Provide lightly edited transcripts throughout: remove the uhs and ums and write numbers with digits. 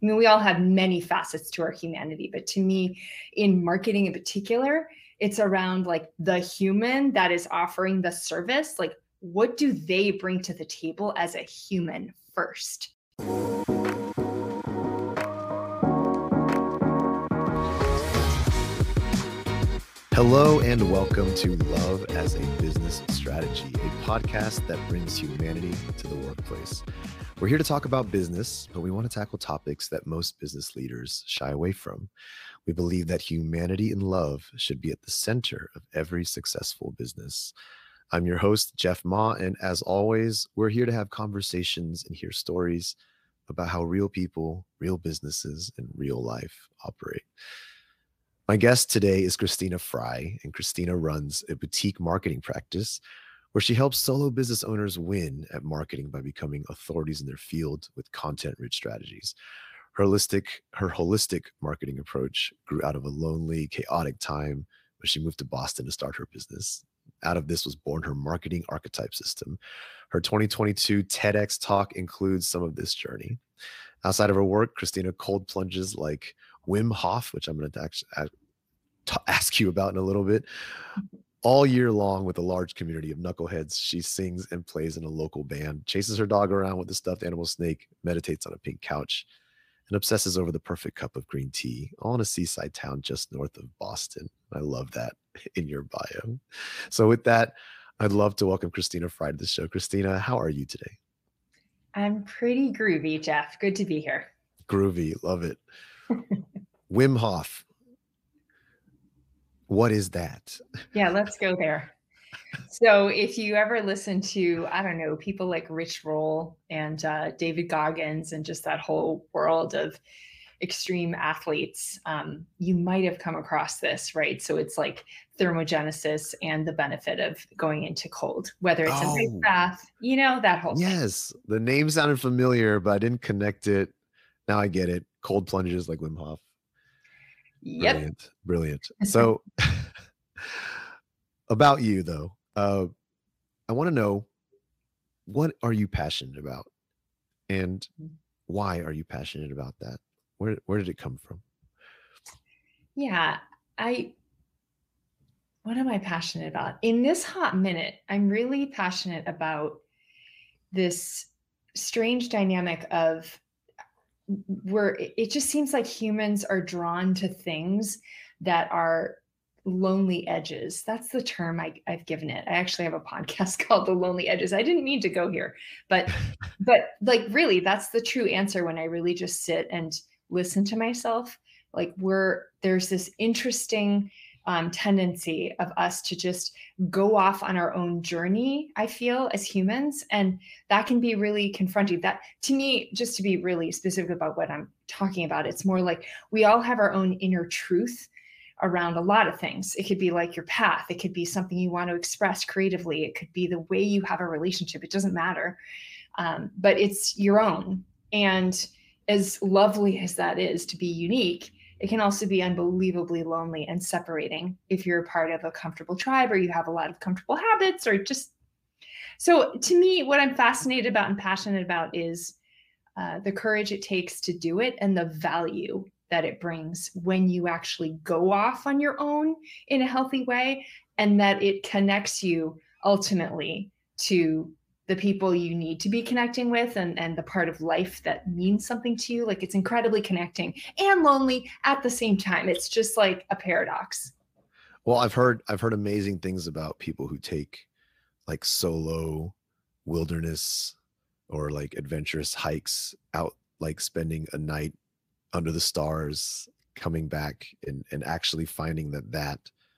I mean, we all have many facets to our humanity, but to me, in marketing in particular, it's around like the human that is offering the service. Like, what do they bring to the table as a human first? Hello and welcome to Love as a Business Strategy, a podcast that brings humanity to the workplace. We're here to talk about business, but we want to tackle topics that most business leaders shy away from. We believe that humanity and love should be at the center of every successful business. I'm your host, Jeff Ma, and as always, we're here to have conversations and hear stories about how real people, real businesses, and real life operate. My guest today is Christina Fry, and Christina runs a boutique marketing practice where she helps solo business owners win at marketing by becoming authorities in their field with content-rich strategies. Her holistic marketing approach grew out of a lonely, chaotic time when she moved to Boston to start her business. Out of this was born her marketing archetype system. Her 2022 TEDx talk includes some of this journey. Outside of her work, Christina cold plunges like Wim Hof, which I'm going to ask you about in a little bit. All year long with a large community of knuckleheads, she sings and plays in a local band, chases her dog around with a stuffed animal snake, meditates on a pink couch, and obsesses over the perfect cup of green tea, all in a seaside town just north of Boston. I love that in your bio. So with that, I'd love to welcome Christina Fry to the show. Christina, how are you today? I'm pretty groovy, Jeff. Good to be here. Groovy, love it. Wim Hof. What is that? Yeah, let's go there. So if you ever listen to, I don't know, people like Rich Roll and David Goggins and just that whole world of extreme athletes, you might have come across this, right? So it's like thermogenesis and the benefit of going into cold, whether it's a ice bath, that whole thing. Yes, the name sounded familiar, but I didn't connect it. Now I get it. Cold plunges like Wim Hof. Yep. Brilliant. So about you though, I want to know, what are you passionate about and why are you passionate about that? Where did it come from? Yeah, what am I passionate about? In this hot minute, I'm really passionate about this strange dynamic of where it just seems like humans are drawn to things that are lonely edges. That's the term I've given it. I actually have a podcast called The Lonely Edges. I didn't mean to go here, but like really, that's the true answer when I really just sit and listen to myself. Like there's this interesting tendency of us to just go off on our own journey, I feel, as humans. And that can be really confronting. That, to me, just to be really specific about what I'm talking about, it's more like we all have our own inner truth around a lot of things. It could be like your path. It could be something you want to express creatively. It could be the way you have a relationship. It doesn't matter. But it's your own. And as lovely as that is to be unique, it can also be unbelievably lonely and separating if you're a part of a comfortable tribe or you have a lot of comfortable habits or just. So to me, what I'm fascinated about and passionate about is the courage it takes to do it and the value that it brings when you actually go off on your own in a healthy way, and that it connects you ultimately to the people you need to be connecting with and the part of life that means something to you. Like, it's incredibly connecting and lonely at the same time. It's just like a paradox. Well, I've heard amazing things about people who take like solo wilderness or like adventurous hikes out, like spending a night under the stars, coming back and actually finding that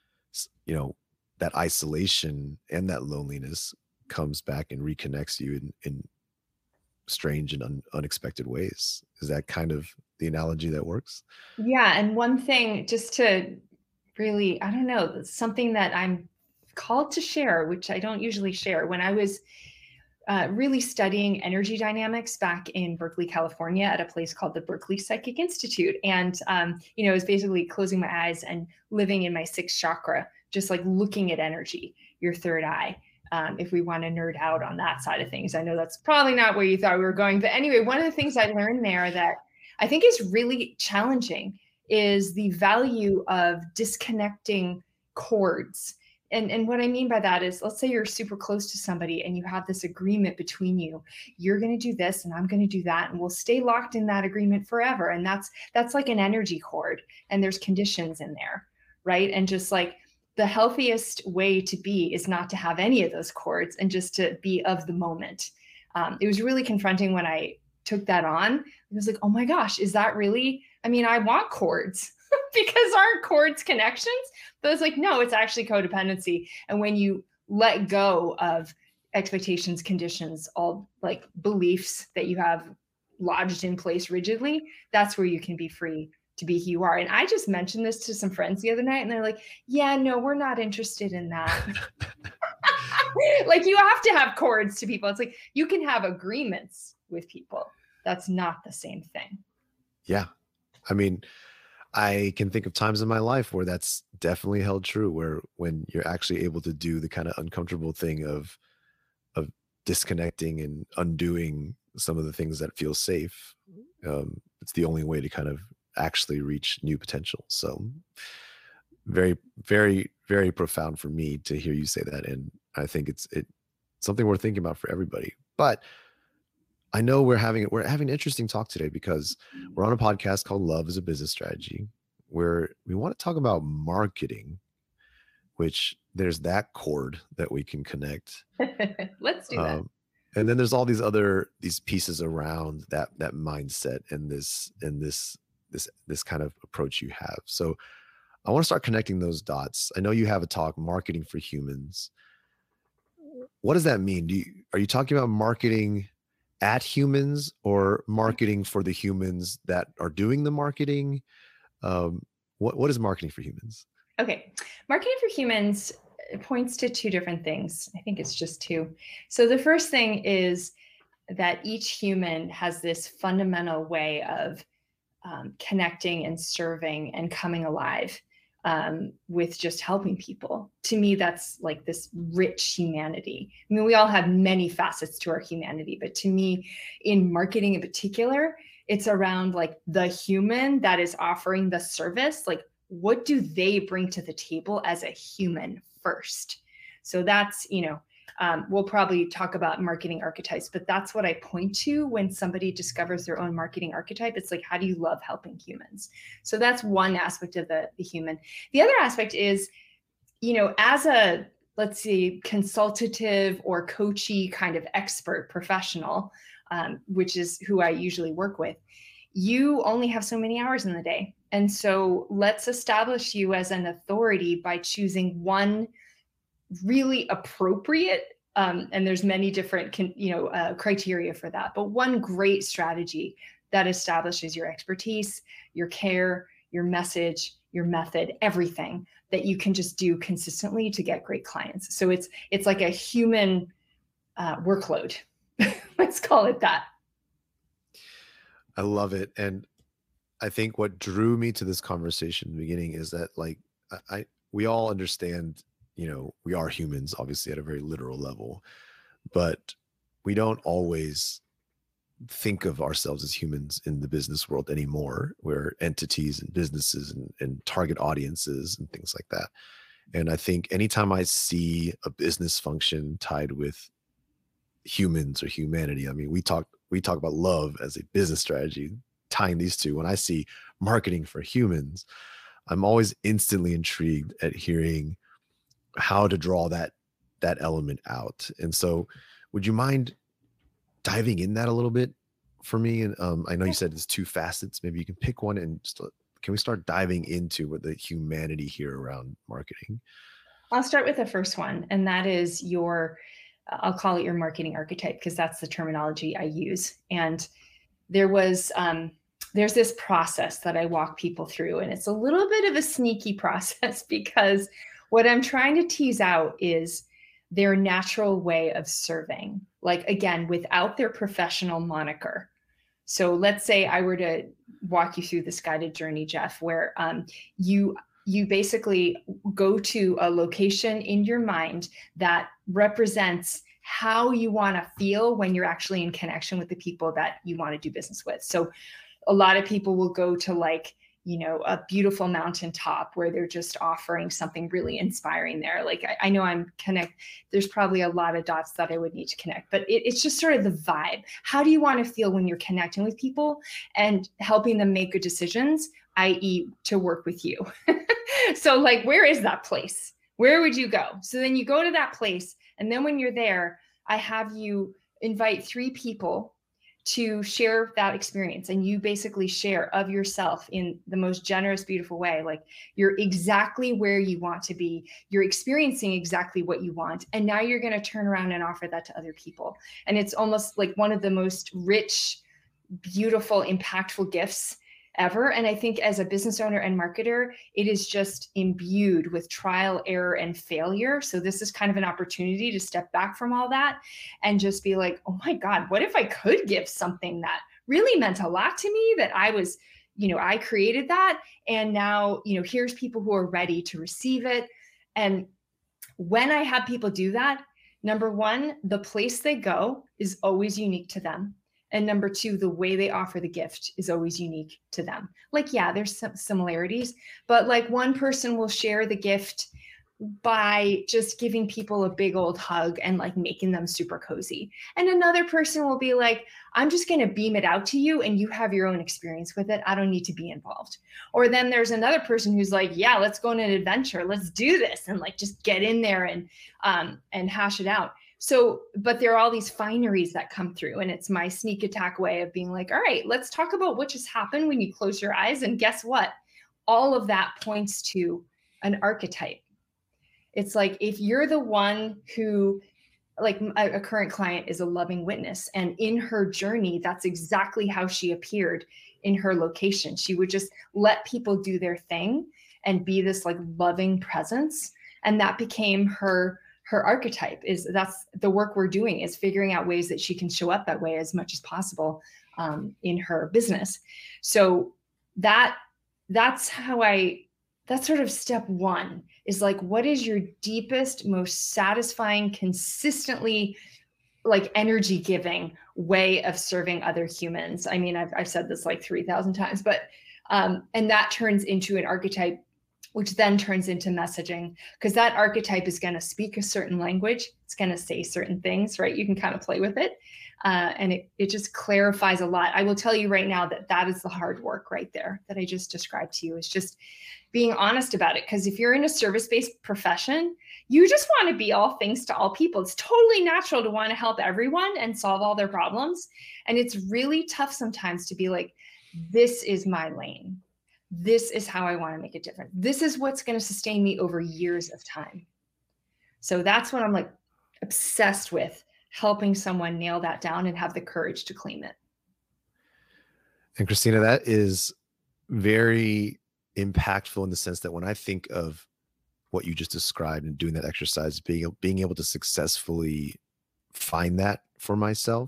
isolation and that loneliness comes back and reconnects you in strange and unexpected ways. Is that kind of the analogy that works? Yeah. And one thing, just to really, I don't know, something that I'm called to share, which I don't usually share. When I was really studying energy dynamics back in Berkeley, California, at a place called the Berkeley Psychic Institute. And, it was basically closing my eyes and living in my sixth chakra, just like looking at energy, your third eye. If we want to nerd out on that side of things. I know that's probably not where you thought we were going. But anyway, one of the things I learned there that I think is really challenging is the value of disconnecting cords. And what I mean by that is, let's say you're super close to somebody and you have this agreement between you. You're going to do this and I'm going to do that, and we'll stay locked in that agreement forever. And that's like an energy cord, and there's conditions in there, right? And just like the healthiest way to be is not to have any of those cords and just to be of the moment. It was really confronting when I took that on. I was like, oh my gosh, is that really? I mean, I want cords because aren't cords connections? But it's like, no, it's actually codependency. And when you let go of expectations, conditions, all like beliefs that you have lodged in place rigidly, that's where you can be free to be who you are. And I just mentioned this to some friends the other night, and they're like, yeah, no, we're not interested in that. Like, you have to have cords to people. It's like, you can have agreements with people. That's not the same thing. Yeah. I mean, I can think of times in my life where that's definitely held true, where when you're actually able to do the kind of uncomfortable thing of disconnecting and undoing some of the things that feel safe, it's the only way to kind of actually reach new potential. So very, very, very profound for me to hear you say that. And I think it's something worth thinking about for everybody. But I know we're having an interesting talk today because we're on a podcast called Love as a Business Strategy, where we want to talk about marketing, which there's that cord that we can connect. Let's do that. And then there's all these pieces around that mindset and this kind of approach you have. So I want to start connecting those dots. I know you have a talk, Marketing for Humans. What does that mean? Are you talking about marketing at humans or marketing for the humans that are doing the marketing? What is Marketing for Humans? Okay. Marketing for Humans points to two different things. I think it's just two. So the first thing is that each human has this fundamental way of connecting and serving and coming alive with just helping people. To me, that's like this rich humanity. I mean, we all have many facets to our humanity, but to me, in marketing in particular, it's around like the human that is offering the service. Like, what do they bring to the table as a human first? So that's, we'll probably talk about marketing archetypes, but that's what I point to when somebody discovers their own marketing archetype. It's like, how do you love helping humans? So that's one aspect of the human. The other aspect is, as a, let's say, consultative or coachy kind of expert professional, which is who I usually work with, you only have so many hours in the day. And so let's establish you as an authority by choosing one really appropriate, and there's many different criteria for that, but one great strategy that establishes your expertise, your care, your message, your method, everything that you can just do consistently to get great clients. So it's like a human workload. Let's call it that. I love it. And I think what drew me to this conversation in the beginning is that, like, we all understand, we are humans, obviously, at a very literal level, but we don't always think of ourselves as humans in the business world anymore. We're entities and businesses and target audiences and things like that. And I think anytime I see a business function tied with humans or humanity, I mean, we talk about love as a business strategy, tying these two. When I see Marketing for Humans, I'm always instantly intrigued at hearing how to draw that element out. And so would you mind diving in that a little bit for me? And I know you said it's two facets. Maybe you can pick one and just, can we start diving into what the humanity here around marketing? I'll start with the first one, and that is I'll call it your marketing archetype, because that's the terminology I use. And there's this process that I walk people through, and it's a little bit of a sneaky process because what I'm trying to tease out is their natural way of serving, like, again, without their professional moniker. So let's say I were to walk you through this guided journey, Jeff, where you basically go to a location in your mind that represents how you want to feel when you're actually in connection with the people that you want to do business with. So a lot of people will go to like, a beautiful mountaintop where they're just offering something really inspiring there. Like I know there's probably a lot of dots that I would need to connect, but it's just sort of the vibe. How do you want to feel when you're connecting with people and helping them make good decisions, i.e. to work with you? So like, where is that place? Where would you go? So then you go to that place. And then when you're there, I have you invite 3 people to share that experience. And you basically share of yourself in the most generous, beautiful way. Like you're exactly where you want to be. You're experiencing exactly what you want. And now you're going to turn around and offer that to other people. And it's almost like one of the most rich, beautiful, impactful gifts ever. And I think as a business owner and marketer, it is just imbued with trial, error, and failure. So this is kind of an opportunity to step back from all that and just be like, oh my God, what if I could give something that really meant a lot to me, that I was, I created that. And now, here's people who are ready to receive it. And when I have people do that, number one, the place they go is always unique to them. And number 2, the way they offer the gift is always unique to them. Like, yeah, there's some similarities, but like one person will share the gift by just giving people a big old hug and like making them super cozy. And another person will be like, I'm just going to beam it out to you and you have your own experience with it. I don't need to be involved. Or then there's another person who's like, yeah, let's go on an adventure. Let's do this. And like, just get in there and hash it out. So, but there are all these fineries that come through, and it's my sneak attack way of being like, all right, let's talk about what just happened when you close your eyes. And guess what? All of that points to an archetype. It's like, if you're the one who, like a current client is a loving witness, and in her journey, that's exactly how she appeared in her location. She would just let people do their thing and be this like loving presence. And that became her archetype. That's the work we're doing, is figuring out ways that she can show up that way as much as possible in her business. So that's sort of step one, is like, what is your deepest, most satisfying, consistently like energy giving way of serving other humans? I mean, I've said this like 3,000 times, but and that turns into an archetype, which then turns into messaging, because that archetype is going to speak a certain language. It's going to say certain things, right? You can kind of play with it. And it just clarifies a lot. I will tell you right now that is the hard work right there that I just described to you, is just being honest about it. Because if you're in a service-based profession, you just want to be all things to all people. It's totally natural to want to help everyone and solve all their problems. And it's really tough sometimes to be like, this is my lane. This is how I want to make it different. This is what's going to sustain me over years of time. So that's what I'm like obsessed with, helping someone nail that down and have the courage to claim it. And Christina, that is very impactful in the sense that when I think of what you just described and doing that exercise, being able to successfully find that for myself,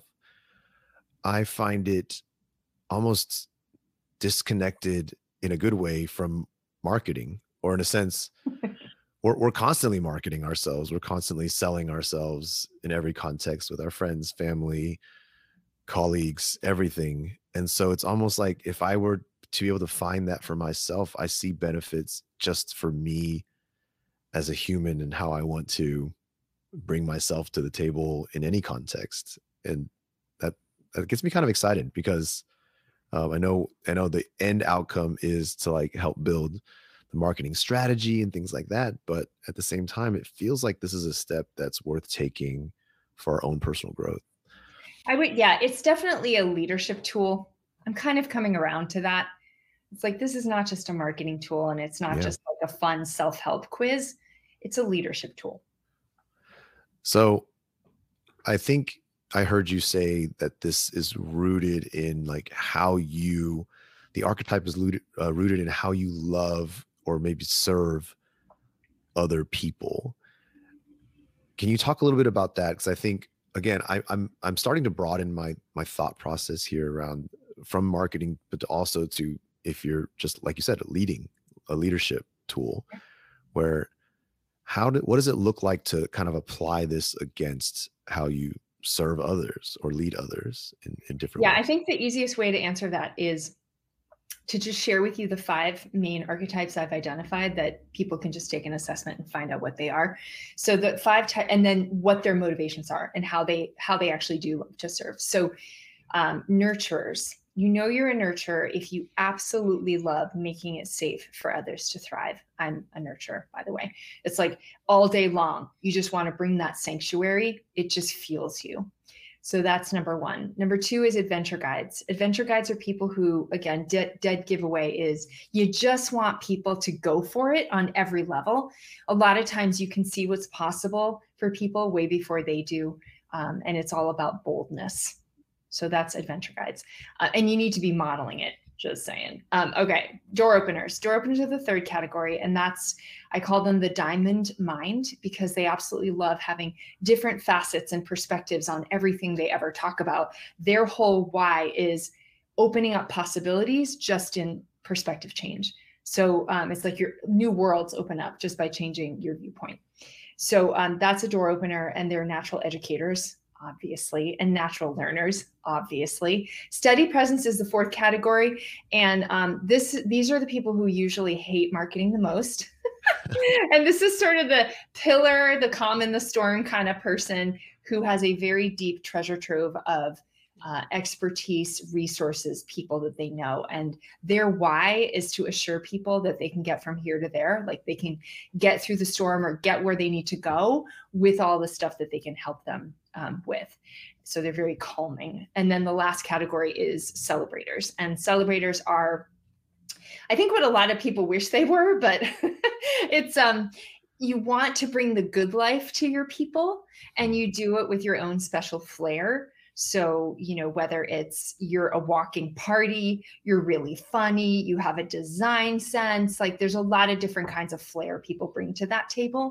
I find it almost disconnected in a good way from marketing, or in a sense, we're constantly marketing ourselves. We're constantly selling ourselves in every context with our friends, family, colleagues, everything. And so it's almost like, if I were to be able to find that for myself, I see benefits just for me as a human and how I want to bring myself to the table in any context. And that gets me kind of excited, because I know the end outcome is to like help build the marketing strategy and things like that. But at the same time, it feels like this is a step that's worth taking for our own personal growth. Yeah, it's definitely a leadership tool. I'm kind of coming around to that. It's like, this is not just a marketing tool, and it's not just like a fun self-help quiz. It's a leadership tool. So I think I heard you say that this is rooted in like how the archetype is rooted in how you love or maybe serve other people. Can you talk a little bit about that? Because I think, again, I'm starting to broaden my thought process here around from marketing, but also to, if you're just, like you said, a leadership tool, where what does it look like to kind of apply this against how you serve others or lead others in different ways? I think the easiest way to answer that is to just share with you the 5 main archetypes I've identified that people can just take an assessment and find out what they are. So the 5 and then what their motivations are and how they actually do to serve. So nurturers, you know, you're a nurturer if you absolutely love making it safe for others to thrive. I'm a nurturer, by the way. It's like all day long, you just want to bring that sanctuary. It just fuels you. So that's number 1. Number 2 is adventure guides. Adventure guides are people who, again, dead giveaway is you just want people to go for it on every level. A lot of times you can see what's possible for people way before they do. And it's all about boldness. So that's adventure guides. And you need to be modeling it. Just saying. Okay, door openers. Door openers are the 3rd category, and I call them the diamond mind because they absolutely love having different facets and perspectives on everything they ever talk about. Their whole why is opening up possibilities just in perspective change. So it's like your new worlds open up just by changing your viewpoint. So that's a door opener, and they're natural educators, obviously, and natural learners, obviously. Steady presence is the 4th category. And these are the people who usually hate marketing the most. And this is sort of the pillar, the calm in the storm kind of person who has a very deep treasure trove of expertise, resources, people that they know. And their why is to assure people that they can get from here to there, like they can get through the storm or get where they need to go with all the stuff that they can help them with. So they're very calming. And then the last category is celebrators. And celebrators are, I think, what a lot of people wish they were, but it's you want to bring the good life to your people, and you do it with your own special flair. So, you know, whether it's you're a walking party, you're really funny, you have a design sense, like there's a lot of different kinds of flair people bring to that table.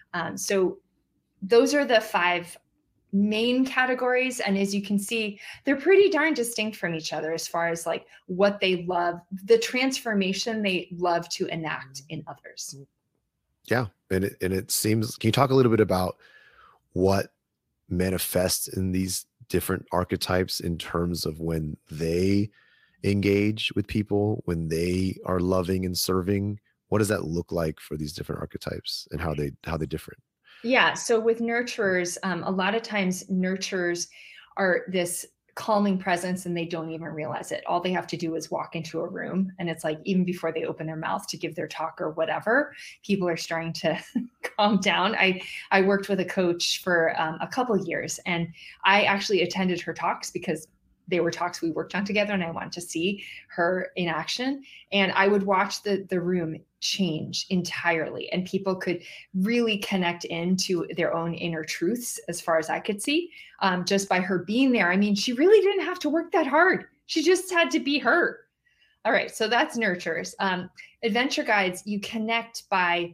So those are the 5 main categories. And as you can see, they're pretty darn distinct from each other as far as like what they love, the transformation they love to enact in others. Yeah. And it seems, can you talk a little bit about what manifests in these different archetypes in terms of when they engage with people, when they are loving and serving? What does that look like for these different archetypes and how they different? Yeah. So with nurturers, a lot of times nurturers are this calming presence and they don't even realize it. All they have to do is walk into a room, and it's like even before they open their mouth to give their talk or whatever, people are starting to calm down. I worked with a coach for a couple of years, and I actually attended her talks because they were talks we worked on together, and I wanted to see her in action. And I would watch the room change entirely, and people could really connect into their own inner truths as far as I could see, just by her being there. I mean, she really didn't have to work that hard. She just had to be her. All right, so that's nurturers. Adventure guides, you connect by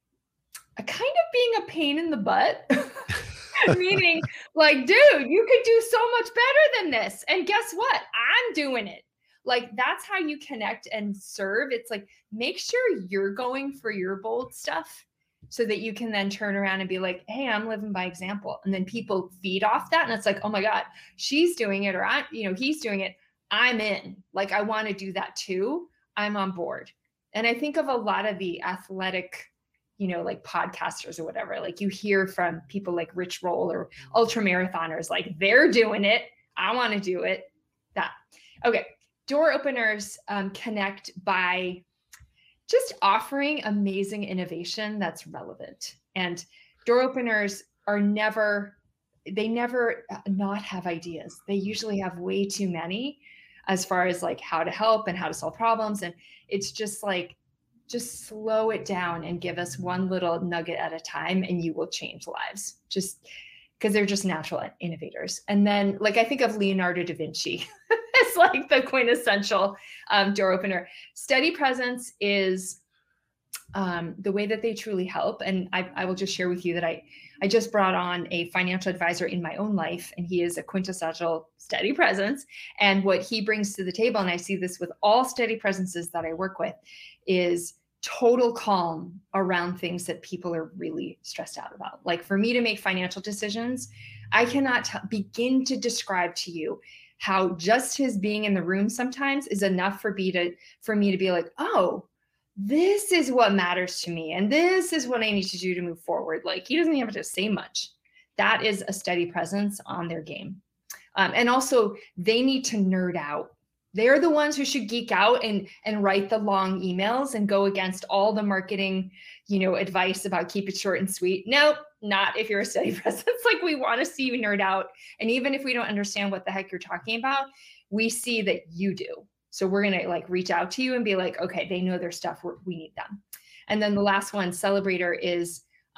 a kind of being a pain in the butt. Meaning like, dude, you could do so much better than this. And guess what? I'm doing it. Like, that's how you connect and serve. It's like, make sure you're going for your bold stuff so that you can then turn around and be like, hey, I'm living by example. And then people feed off that. And it's like, oh my God, she's doing it, or he's doing it. I'm in. Like, I want to do that too. I'm on board. And I think of a lot of the athletic, like podcasters or whatever, like you hear from people like Rich Roll or ultra marathoners, like they're doing it. I want to do it. That. Okay. Door openers connect by just offering amazing innovation that's relevant. And door openers never not have ideas. They usually have way too many as far as like how to help and how to solve problems. And it's just like, just slow it down and give us one little nugget at a time, and you will change lives, just because they're just natural innovators. And then like, I think of Leonardo da Vinci as like the quintessential door opener. Steady presence is the way that they truly help. And I will just share with you that I just brought on a financial advisor in my own life, and he is a quintessential steady presence. And what he brings to the table, and I see this with all steady presences that I work with, is total calm around things that people are really stressed out about. Like for me to make financial decisions, I cannot begin to describe to you how just his being in the room sometimes is enough for me to be like, oh, this is what matters to me. And this is what I need to do to move forward. Like, he doesn't even have to say much. That is a steady presence on their game. And also, they need to nerd out. They're the ones who should geek out and write the long emails and go against all the marketing, advice about keep it short and sweet. Nope, not if you're a steady presence. Like, we want to see you nerd out. And even if we don't understand what the heck you're talking about, we see that you do. So we're going to like reach out to you and be like, okay, they know their stuff. We need them. And then the last one, celebrator, is,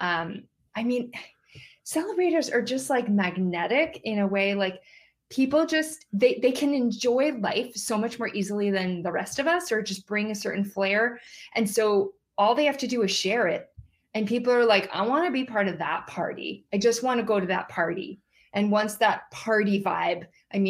celebrators are just like magnetic in a way. Like, people just, they can enjoy life so much more easily than the rest of us, or just bring a certain flair. And so all they have to do is share it. And people are like, I want to be part of that party. I just want to go to that party. And once that party vibe,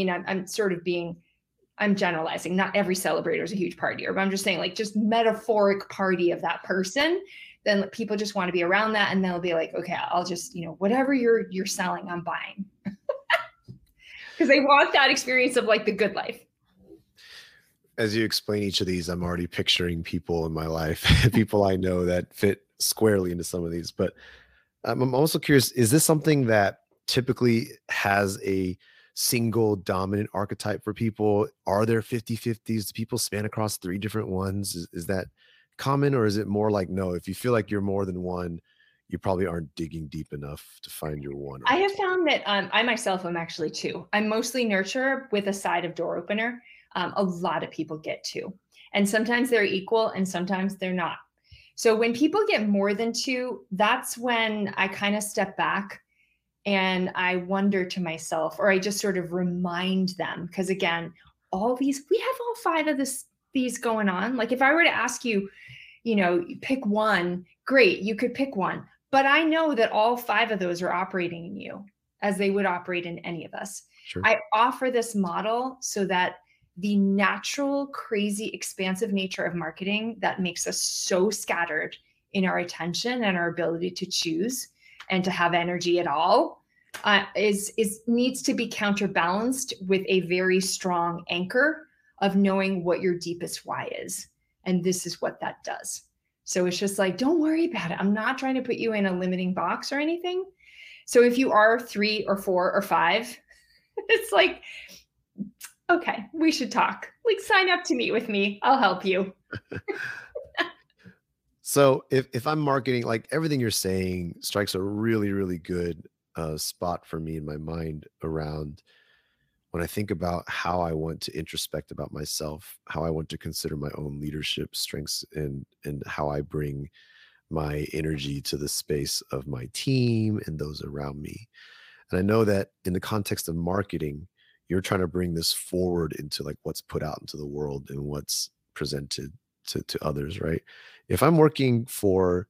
I'm generalizing. Not every celebrator is a huge partier, but I'm just saying, like, just metaphoric party of that person. Then people just want to be around that. And they'll be like, okay, I'll just, whatever you're selling, I'm buying. Because they want that experience of like the good life. As you explain each of these, I'm already picturing people in my life, people I know that fit squarely into some of these. But I'm also curious, is this something that typically has a single dominant archetype for people? Are there 50-50s? Do people span across 3 different ones? Is that common, or is it more like, no, if you feel like you're more than one, you probably aren't digging deep enough to find your one? I have found that I myself am actually 2. I'm mostly nurturer with a side of door opener. A lot of people get 2. And sometimes they're equal and sometimes they're not. So when people get more than 2, that's when I kind of step back and I wonder to myself, or I just sort of remind them, because again, we have all 5 of these going on. Like, if I were to ask you, pick one, great, you could pick one. But I know that all 5 of those are operating in you as they would operate in any of us. Sure. I offer this model so that the natural, crazy, expansive nature of marketing that makes us so scattered in our attention and our ability to choose and to have energy at all needs to be counterbalanced with a very strong anchor of knowing what your deepest why is. And this is what that does. So it's just like, don't worry about it. I'm not trying to put you in a limiting box or anything. So if you are 3 or 4 or 5, it's like, okay, we should talk. Like, sign up to meet with me. I'll help you. So if I'm marketing, like, everything you're saying strikes a really, really good spot for me in my mind around when I think about how I want to introspect about myself, how I want to consider my own leadership strengths, and how I bring my energy to the space of my team and those around me. And I know that in the context of marketing, you're trying to bring this forward into like what's put out into the world and what's presented to others, right? If I'm working for,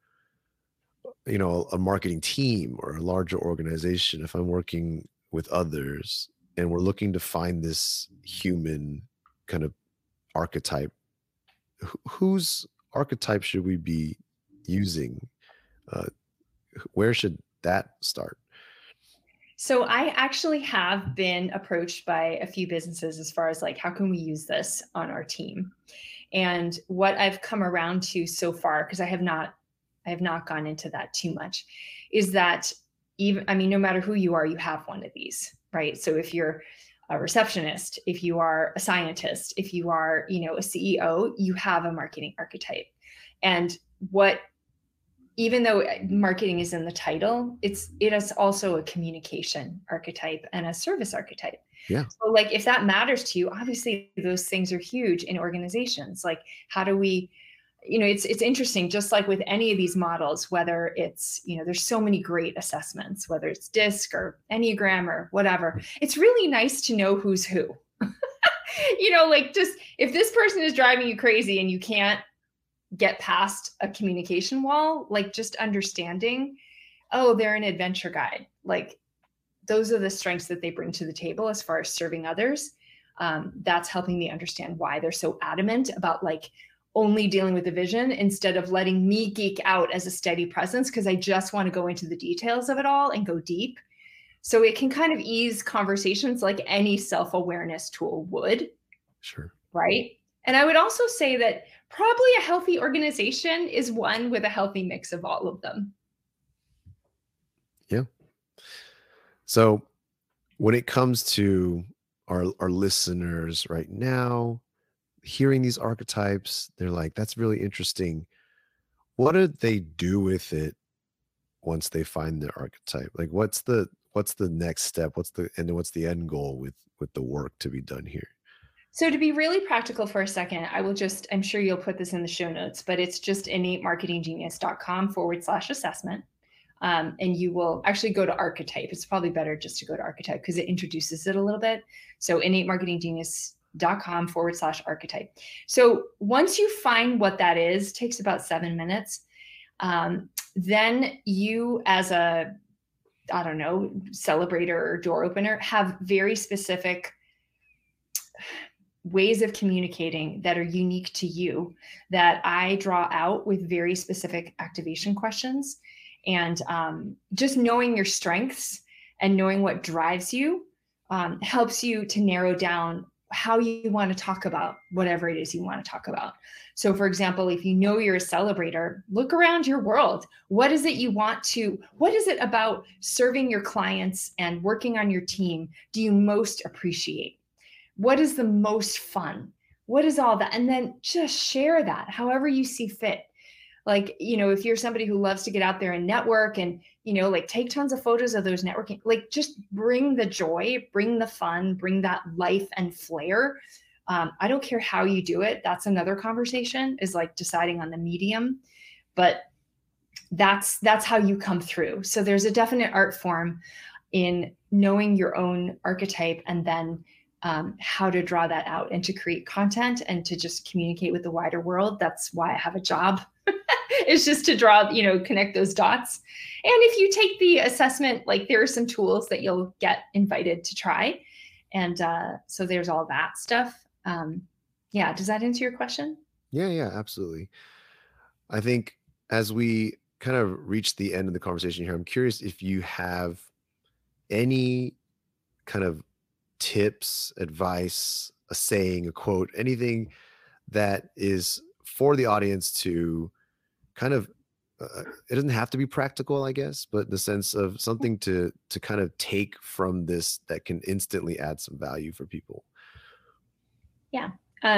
a marketing team or a larger organization, if I'm working with others and we're looking to find this human kind of archetype, whose archetype should we be using? Where should that start? So I actually have been approached by a few businesses as far as like, how can we use this on our team? And what I've come around to so far, because I have not gone into that too much, is that no matter who you are, you have one of these, right? So if you're a receptionist, if you are a scientist, if you are, a CEO, you have a marketing archetype. And even though marketing is in the title, it is also a communication archetype and a service archetype. Yeah. So like, if that matters to you, obviously those things are huge in organizations. Like, how do we, it's interesting, just like with any of these models, whether it's, there's so many great assessments, whether it's DISC or Enneagram or whatever, it's really nice to know who's who. Like, just if this person is driving you crazy and you can't get past a communication wall, like, just understanding, oh, they're an adventure guide. Like, those are the strengths that they bring to the table as far as serving others. That's helping me understand why they're so adamant about like only dealing with the vision instead of letting me geek out as a steady presence, because I just want to go into the details of it all and go deep. So it can kind of ease conversations like any self-awareness tool would. Sure. Right? And I would also say that probably a healthy organization is one with a healthy mix of all of them. Yeah. So when it comes to our listeners right now, hearing these archetypes, they're like, that's really interesting. What do they do with it once they find their archetype? Like what's the next step? What's the end goal with the work to be done here? So to be really practical for a second, I'm sure you'll put this in the show notes, but it's just innatemarketinggenius.com/assessment. And you will actually go to archetype. It's probably better just to go to archetype because it introduces it a little bit. So innatemarketinggenius.com/archetype. So once you find what that is, takes about 7 minutes. Then you as a, I don't know, celebrator or door opener have very specific ways of communicating that are unique to you that I draw out with very specific activation questions. And just knowing your strengths and knowing what drives you helps you to narrow down how you want to talk about whatever it is you want to talk about. So for example, if you know you're a celebrator, look around your world. What is it about serving your clients and working on your team do you most appreciate? What is the most fun? What is all that? And then just share that however you see fit. Like, if you're somebody who loves to get out there and network and, like take tons of photos of those networking, like just bring the joy, bring the fun, bring that life and flair. I don't care how you do it. That's another conversation, is like deciding on the medium, but that's how you come through. So there's a definite art form in knowing your own archetype and then how to draw that out and to create content and to just communicate with the wider world. That's why I have a job. It's just to draw, connect those dots. And if you take the assessment, like there are some tools that you'll get invited to try. And so there's all that stuff. Yeah. Does that answer your question? Yeah, absolutely. I think as we kind of reach the end of the conversation here, I'm curious if you have any kind of tips, advice, a saying, a quote, anything that is for the audience to kind of it doesn't have to be practical, I guess, but the sense of something to kind of take from this that can instantly add some value for people. Yeah.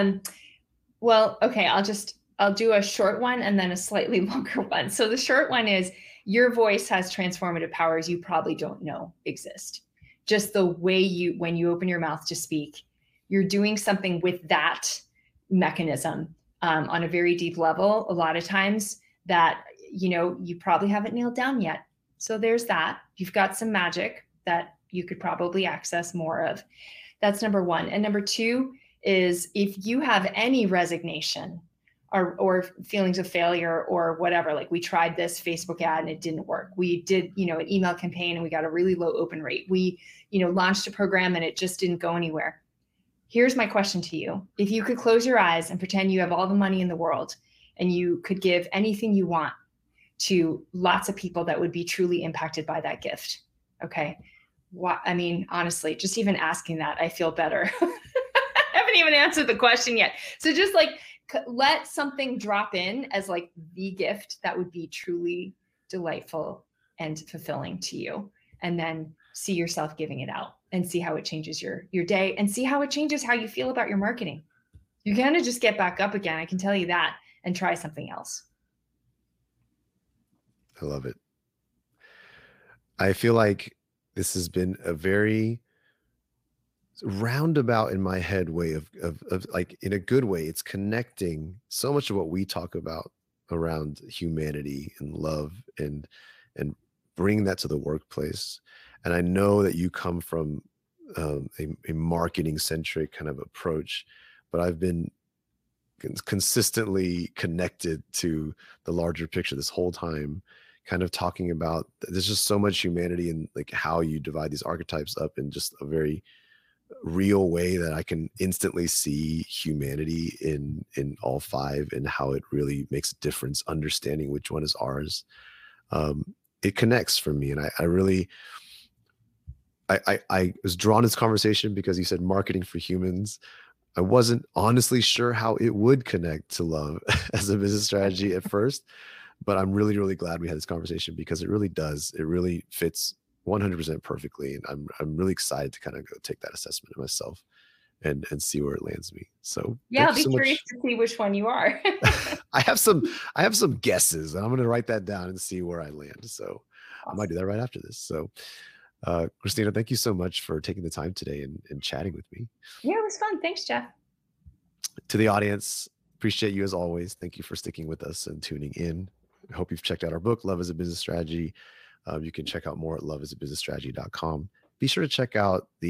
Well, okay, I'll do a short one and then a slightly longer one. So the short one is, your voice has transformative powers you probably don't know exist. Just the way when you open your mouth to speak, you're doing something with that mechanism on a very deep level, a lot of times that, you probably haven't nailed down yet. So there's that. You've got some magic that you could probably access more of. That's number one. And number two is, if you have any resignation or feelings of failure or whatever, like we tried this Facebook ad and it didn't work. We did, an email campaign and we got a really low open rate. We, launched a program and it just didn't go anywhere. Here's my question to you. If you could close your eyes and pretend you have all the money in the world and you could give anything you want to lots of people that would be truly impacted by that gift. Okay. Honestly, just even asking that, I feel better. I haven't even answered the question yet. So just like, let something drop in as like the gift that would be truly delightful and fulfilling to you. And then see yourself giving it out and see how it changes your day and see how it changes how you feel about your marketing. You're going to just get back up again. I can tell you that, and try something else. I love it. I feel like this has been a very roundabout in my head way of like, in a good way. It's connecting so much of what we talk about around humanity and love and bringing that to the workplace. And I know that you come from a marketing centric kind of approach, but I've been consistently connected to the larger picture this whole time, kind of talking about there's just so much humanity in like how you divide these archetypes up in just a very real way that I can instantly see humanity in all five and how it really makes a difference understanding which one is ours. It connects for me. And I really, I was drawn to this conversation because you said marketing for humans. I wasn't honestly sure how it would connect to love as a business strategy at first, but I'm really, really glad we had this conversation because it really does. It really fits 100% perfectly. And I'm really excited to kind of go take that assessment of myself and see where it lands me. So Yeah, thank I'll you be so curious much. to see which one you are. I have some guesses and I'm going to write that down and see where I land. So I might do Awesome. that right after this. So Christina, thank you so much for taking the time today and chatting with me. Yeah, it was fun. Thanks, Jeff. To the audience, appreciate you as always. Thank you for sticking with us and tuning in. I hope you've checked out our book, Love is a Business Strategy. You can check out more at loveisabusinessstrategy.com. Be sure to check out the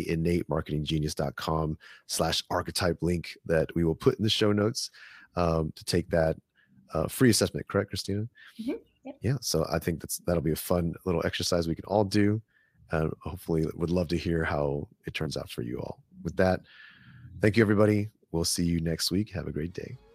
innatemarketinggenius.com/archetype link that we will put in the show notes to take that free assessment. Correct, Christina? Mhm. Yep. Yeah. So I think that'll be a fun little exercise we can all do. Hopefully would love to hear how it turns out for you all. With that, thank you, everybody. We'll see you next week. Have a great day.